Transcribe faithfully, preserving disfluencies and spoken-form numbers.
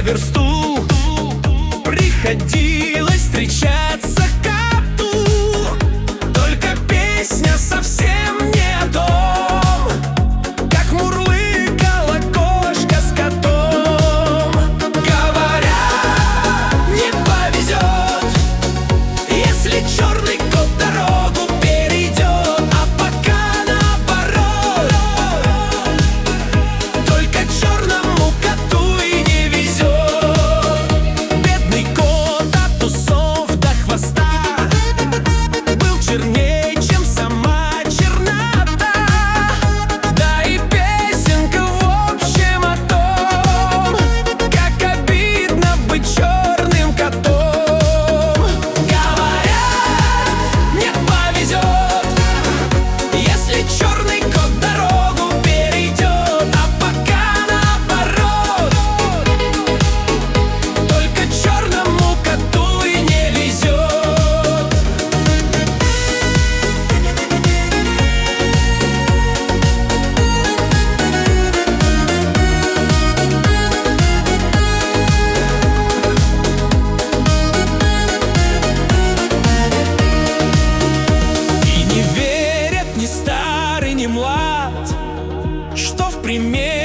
версту приходилось встречаться коту. Только песня совсем не о том, как мурлыкала кошка с котом. Говорят, не повезет, если черный кот дорогу перейдет, а пока наоборот, только черному коту и не везет. Бедный кот от усов до хвоста был черней, чем сама чернота. Да и песенка в общем о том, как обидно быть черным котом. Говорят, не повезет, если черный кот дорогу перейдет, а пока наоборот, только черному коту и не везет. И не верят ни старый, ни млад, что в примере